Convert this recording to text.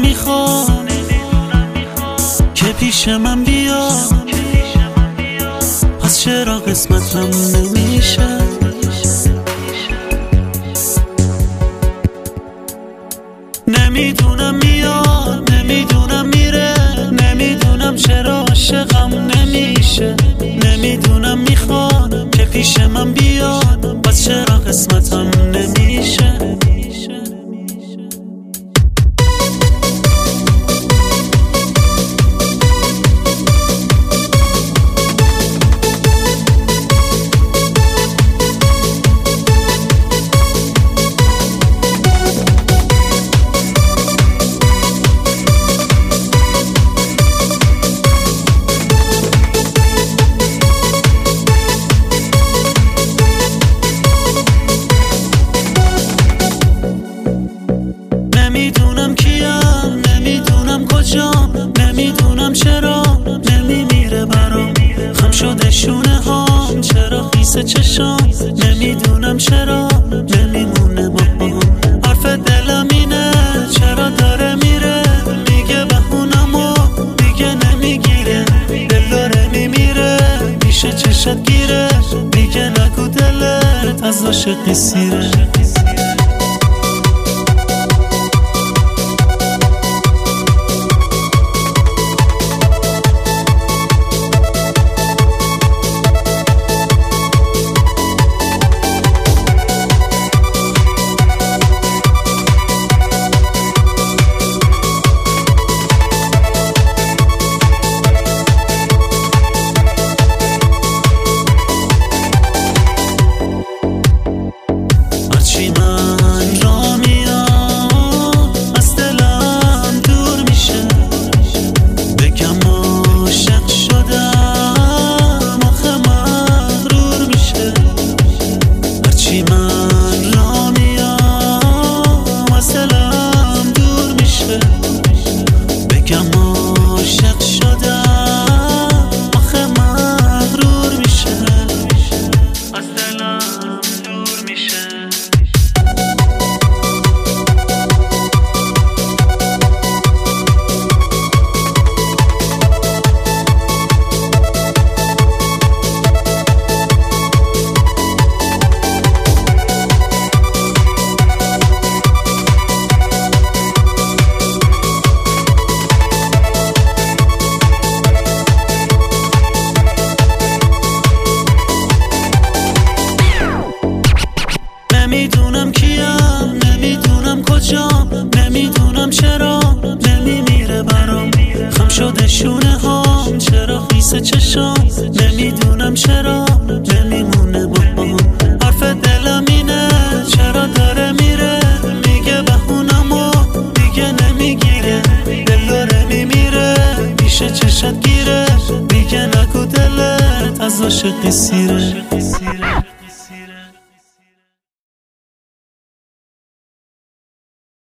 میخوام که پیش من بیا، پس چرا قسمتم نمیشه؟ نمیدونم میاد، نمیدونم میره، نمیدونم چرا عاشقم نمیشه. نمیدونم میخواد که پیش من بیاد، پس چرا قسمتم نمیشه؟ نمیدونم کیم، نمیدونم کجام، نمیدونم چرا نمیمیره برام. خم شده شونه هام، چرا خیس چشام، نمیدونم چرا نمیمونه با هم. حرف دلم اینه چرا داره میره، میگه بهونمو دیگه نمیگیره. دل داره میمیره پیش چشت گیره، میگه نگو دلت از عاشقی سیره. هرچی من را میام از دلم دور میشه، بگم عاشق شدم آخه مغرور میشه. هرچی من را میام از دلم دور میشه، بگم عاشق شدم آخه مغرور میشه. از دلم دور میشه. نمیدونم کیم، نمیدونم کجام، نمیدونم چرا نمیمیره برام. خم شده شونه هام، چرا خیس چشام، نمیدونم چرا نمیمونه با هم. حرف دلم اینه چرا داره میره، میگه بهونمو دیگه نمیگیره. دل داره میمیره پیش چشت گیره، میگه نگو دلت از عاشقی سیره.